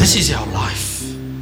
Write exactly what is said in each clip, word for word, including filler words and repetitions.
This is our life.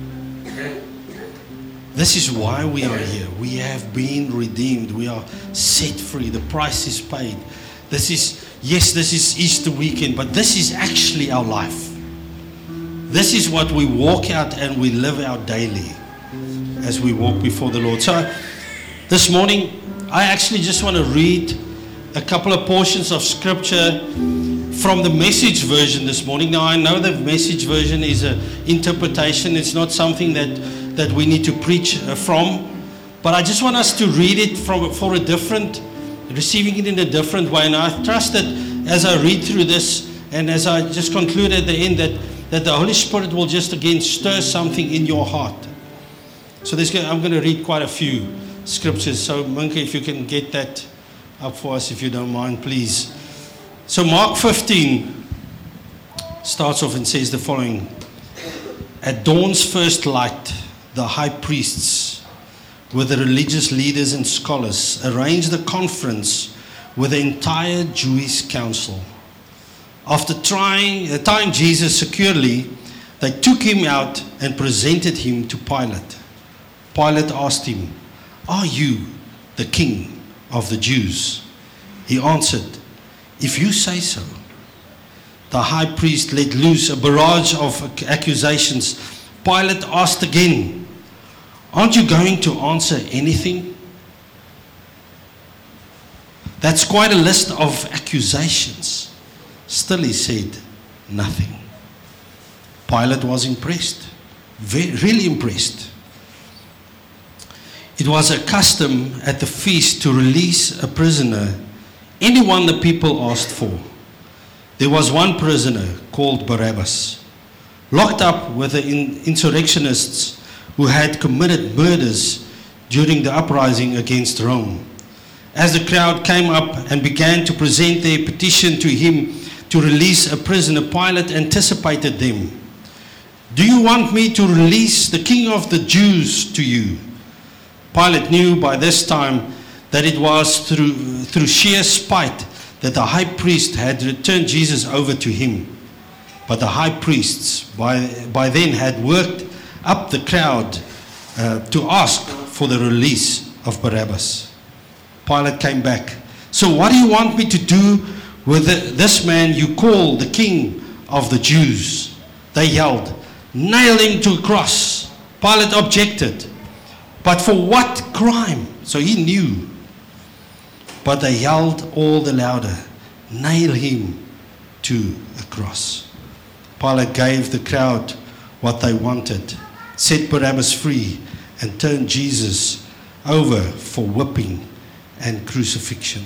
This is why we are here. We have been redeemed. We are set free. The price is paid. This is, yes, this is Easter weekend, but this is actually our life. This is what we walk out and we live out daily as we walk before the Lord. So this morning, I actually just want to read a couple of portions of scripture from the Message version this morning. Now, I know the Message version is an interpretation. It's not something that, that we need to preach from. But I just want us to read it from for a different, receiving it in a different way. And I trust that as I read through this, and as I just conclude at the end, that, that the Holy Spirit will just again stir something in your heart. So there's, I'm going to read quite a few scriptures. So Minka, if you can get that up for us, if you don't mind, please. So Mark fifteen starts off and says the following. At dawn's first light, the high priests with the religious leaders and scholars arranged a conference with the entire Jewish council. After trying, uh, tying Jesus securely, they took him out and presented him to Pilate. Pilate asked him, "Are you the king of the Jews?" He answered, "If you say so." The high priest let loose a barrage of accusations. Pilate asked again, "Aren't you going to answer anything?" That's quite a list of accusations. Still he said nothing. Pilate was impressed, very, really impressed. It was a custom at the feast to release a prisoner, anyone the people asked for. There was one prisoner called Barabbas, locked up with the insurrectionists who had committed murders during the uprising against Rome. As the crowd came up and began to present their petition to him to release a prisoner, Pilate anticipated them. "Do you want me to release the King of the Jews to you?" Pilate knew by this time that it was through, through sheer spite that the high priest had returned Jesus over to him. But the high priests by, by then had worked up the crowd uh, to ask for the release of Barabbas. Pilate came back. "So what do you want me to do with the, this man you call the King of the Jews?" They yelled, "Nail him to a cross." Pilate objected. "But for what crime?" So he knew. But they yelled all the louder, "Nail him to a cross." Pilate gave the crowd what they wanted, set Barabbas free, and turned Jesus over for whipping and crucifixion.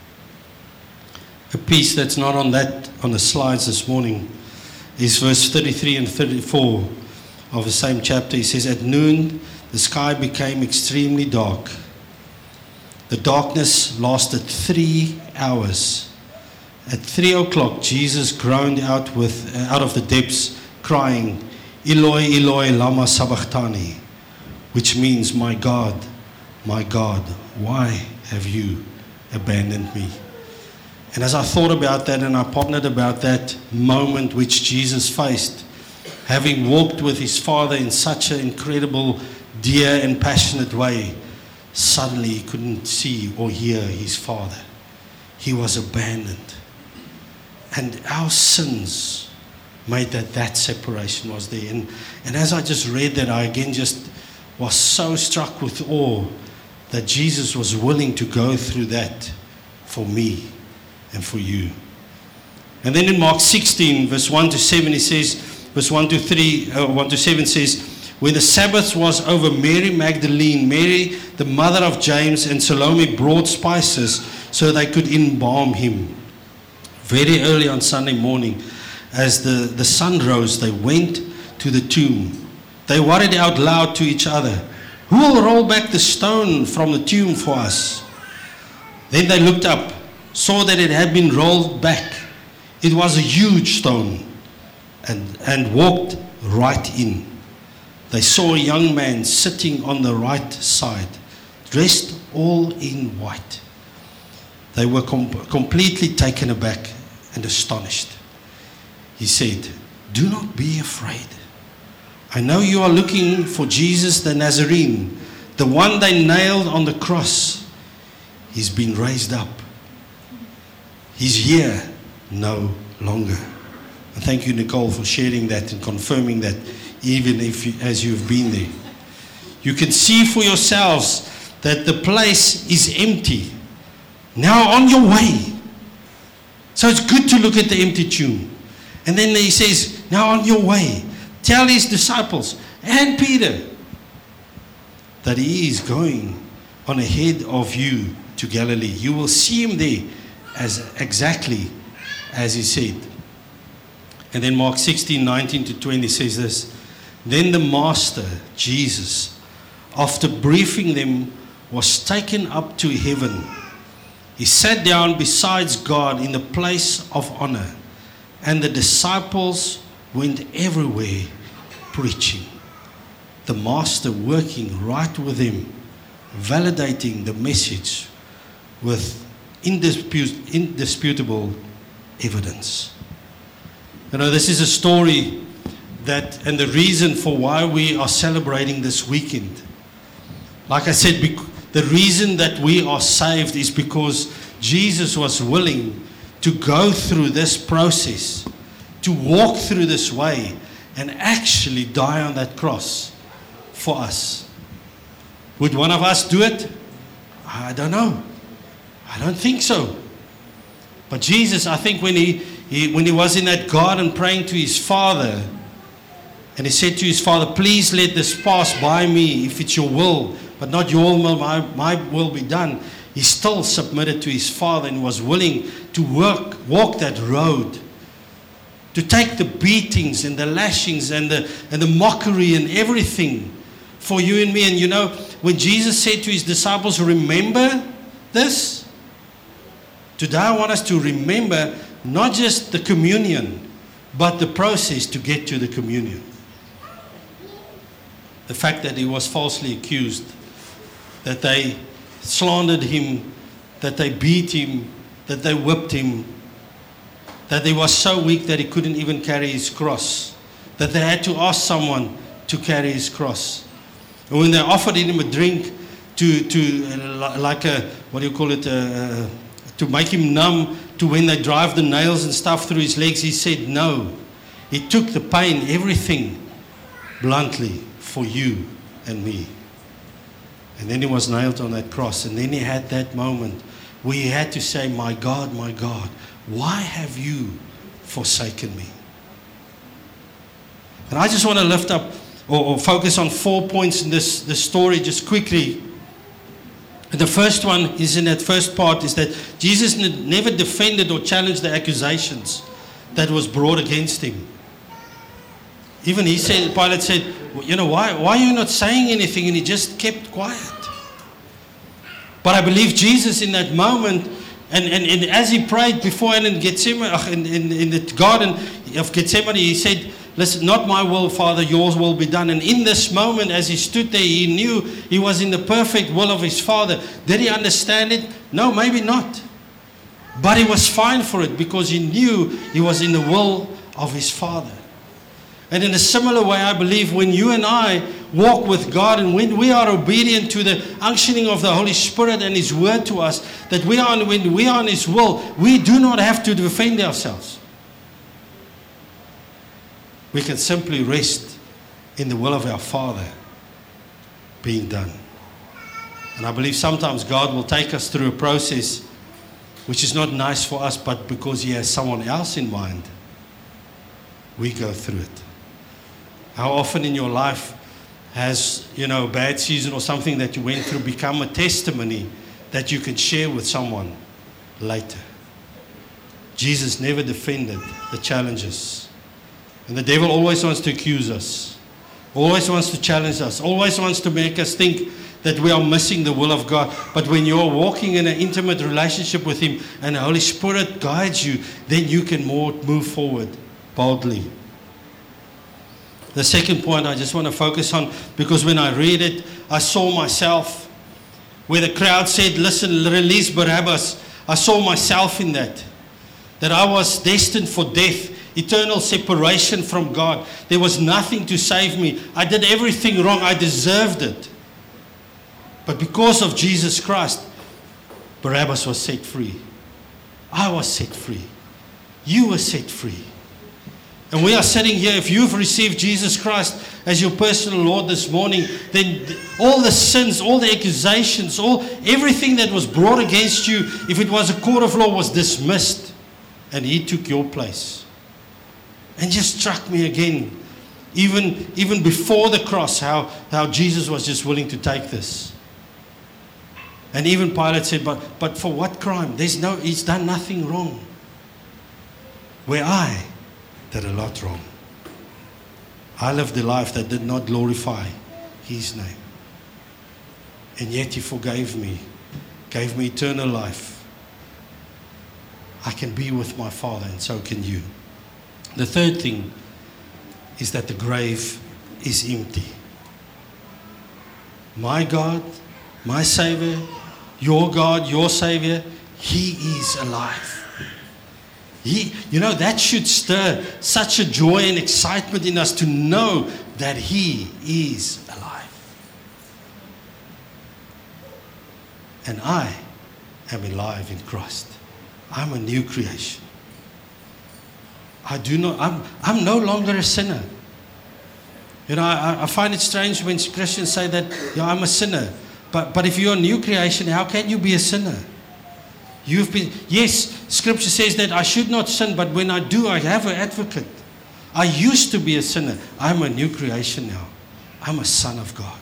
A piece that's not on that on the slides this morning is verse thirty-three and thirty-four of the same chapter. He says, "At noon the sky became extremely dark. The darkness lasted three hours. At three o'clock, Jesus groaned out with uh, out of the depths, crying, 'Eloi, Eloi, lama sabachthani,' which means, 'My God, my God, why have you abandoned me?'" And as I thought about that and I pondered about that moment which Jesus faced, having walked with his Father in such an incredible, dear and passionate way, suddenly he couldn't see or hear his Father. He was abandoned. And our sins made that that separation was there. And, and as I just read that, I again just was so struck with awe that Jesus was willing to go through that for me and for you. And then in Mark sixteen, verse one to seven, he says, verse one to three, uh, one to seven says, "When the Sabbath was over, Mary Magdalene, Mary the mother of James, and Salome brought spices so they could embalm him. Very early on Sunday morning, as the, the sun rose, they went to the tomb. They worried out loud to each other, 'Who will roll back the stone from the tomb for us?' Then they looked up, saw that it had been rolled back. It was a huge stone, and, and walked right in. They saw a young man sitting on the right side, dressed all in white. They were com- completely taken aback and astonished. He said, 'Do not be afraid. I know you are looking for Jesus the Nazarene, the one they nailed on the cross. He's been raised up. He's here no longer. And thank you, Nicole, for sharing that and confirming that, even if you, as you've been there. You can see for yourselves that the place is empty. Now on your way. So it's good to look at the empty tomb. And then he says, now on your way, tell his disciples and Peter that he is going on ahead of you to Galilee. You will see him there as exactly as he said. And then Mark sixteen, nineteen to twenty says this. Then the Master, Jesus, after briefing them, was taken up to heaven. He sat down beside God in the place of honor, and the disciples went everywhere preaching. The Master working right with him, validating the message with indisput- indisputable evidence. You know, this is a story that, and the reason for why we are celebrating this weekend. Like I said, bec- the reason that we are saved is because Jesus was willing to go through this process, to walk through this way, and actually die on that cross for us. Would one of us do it? I don't know. I don't think so. But Jesus, I think when he, he when he was in that garden praying to his Father, and he said to his Father, please let this pass by me if it's your will, but not your will, my, my will be done. He still submitted to his Father and was willing to work, walk that road, to take the beatings and the lashings and the, and the mockery and everything for you and me. And you know, when Jesus said to his disciples, remember this, today I want us to remember not just the communion, but the process to get to the communion. The fact that he was falsely accused, that they slandered him, that they beat him, that they whipped him, that he was so weak that he couldn't even carry his cross, that they had to ask someone to carry his cross. And when they offered him a drink to, to uh, like a, what do you call it, uh, to make him numb, to when they drive the nails and stuff through his legs, he said no. He took the pain, everything, bluntly for you and me. And then he was nailed on that cross. And then he had that moment where he had to say, my God, my God, why have you forsaken me? And I just want to lift up or, or focus on four points in this, this story just quickly. And the first one is in that first part is that Jesus n- never defended or challenged the accusations that was brought against him. Even he said, Pilate said, you know, why, why are you not saying anything? And he just kept quiet. But I believe Jesus in that moment, and, and, and as he prayed before in Gethsemane, in, in, in the garden of Gethsemane, he said, listen, not my will, Father, yours will be done. And in this moment, as he stood there, he knew he was in the perfect will of his Father. Did he understand it? No, maybe not. But he was fine for it because he knew he was in the will of his Father. And in a similar way, I believe when you and I walk with God and when we are obedient to the unctioning of the Holy Spirit and His Word to us, that we are, when we are in His will, we do not have to defend ourselves. We can simply rest in the will of our Father being done. And I believe sometimes God will take us through a process which is not nice for us, but because He has someone else in mind, we go through it. How often in your life has, you know, a bad season or something that you went through become a testimony that you can share with someone later? Jesus never defended the challenges. And the devil always wants to accuse us, always wants to challenge us, always wants to make us think that we are missing the will of God. But when you're walking in an intimate relationship with Him and the Holy Spirit guides you, then you can more move forward boldly. The second point I just want to focus on, because when I read it, I saw myself, where the crowd said, listen, release Barabbas. I saw myself in that, that I was destined for death eternal separation from God. There was nothing to save me. I did everything wrong. I deserved it. But because of Jesus Christ, Barabbas was set free. I was set free. You were set free. And we are sitting here, if you've received Jesus Christ as your personal Lord this morning, then all the sins, all the accusations, all everything that was brought against you, if it was a court of law, was dismissed. And He took your place. And just struck me again, even, even before the cross, how, how Jesus was just willing to take this. And even Pilate said, but, but for what crime? There's no, He's done nothing wrong. Where I did a lot wrong. I lived a life that did not glorify His name. And yet He forgave me, gave me eternal life. I can be with my Father, and so can you. The third thing is that the grave is empty. My God, my Savior, your God, your Savior, He is alive. He, you know, that should stir such a joy and excitement in us to know that He is alive. And I am alive in Christ. I'm a new creation. I do not, I'm, I'm no longer a sinner. You know, I, I find it strange when Christians say that, yeah, I'm a sinner. But, but if you're a new creation, how can you be a sinner? You've been, yes, Scripture says that I should not sin, but when I do, I have an advocate. I used to be a sinner. I'm a new creation now. I'm a son of God.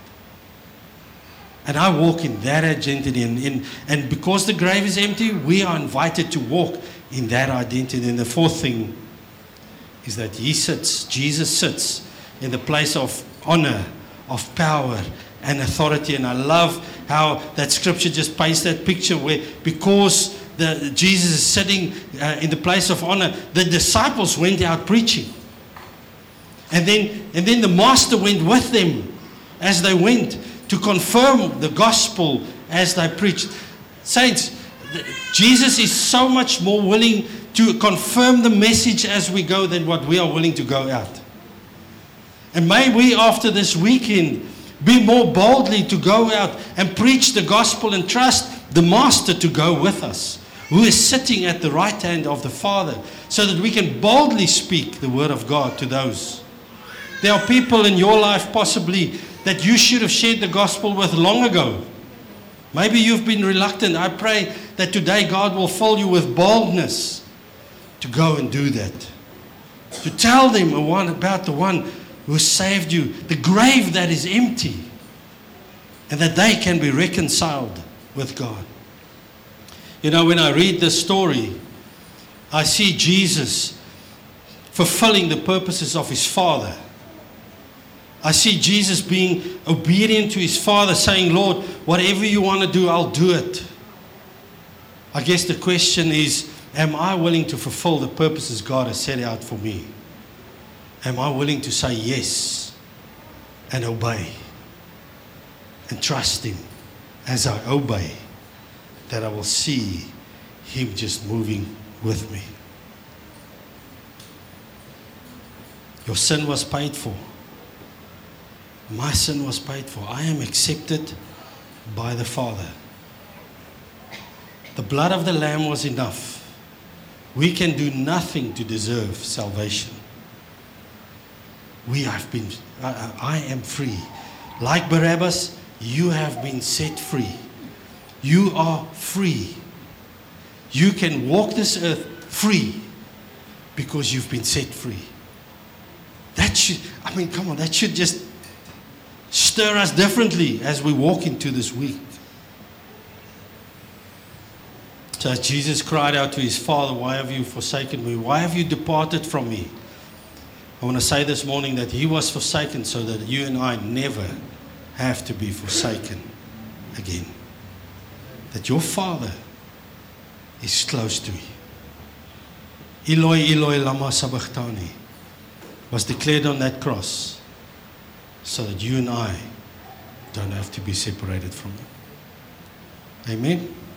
And I walk in that identity. And, in, and because the grave is empty, we are invited to walk in that identity. And the fourth thing is that He sits, Jesus sits in the place of honor, of power, and authority. And I love how that scripture just paints that picture where because the, Jesus is sitting uh, in the place of honor, the disciples went out preaching. And then, and then the Master went with them as they went to confirm the gospel as they preached. Saints, Jesus is so much more willing to confirm the message as we go than what we are willing to go out. And may we, after this weekend, be more boldly to go out and preach the gospel and trust the Master to go with us, who is sitting at the right hand of the Father, so that we can boldly speak the word of God to those. There are people in your life possibly that you should have shared the gospel with long ago. Maybe you've been reluctant. I pray that today God will fill you with boldness to go and do that. To tell them about the one who saved you, the grave that is empty, and that they can be reconciled with God. You know, when I read this story, I see Jesus fulfilling the purposes of His Father. I see Jesus being obedient to His Father, saying, Lord, whatever you want to do, I'll do it. I guess the question is, am I willing to fulfill the purposes God has set out for me? Am I willing to say yes and obey and trust Him as I obey, that I will see Him just moving with me? Your sin was paid for. My sin was paid for. I am accepted by the Father. The blood of the Lamb was enough. We can do nothing to deserve salvation. We have been, I, I am free. Like Barabbas, you have been set free. You are free. You can walk this earth free because you've been set free. That should, I mean, come on, that should just stir us differently as we walk into this week. So as Jesus cried out to His Father, why have you forsaken me? Why have you departed from me? I want to say this morning that He was forsaken so that you and I never have to be forsaken again. That your Father is close to you. Eloi, Eloi, lama sabachthani was declared on that cross so that you and I don't have to be separated from Him. Amen.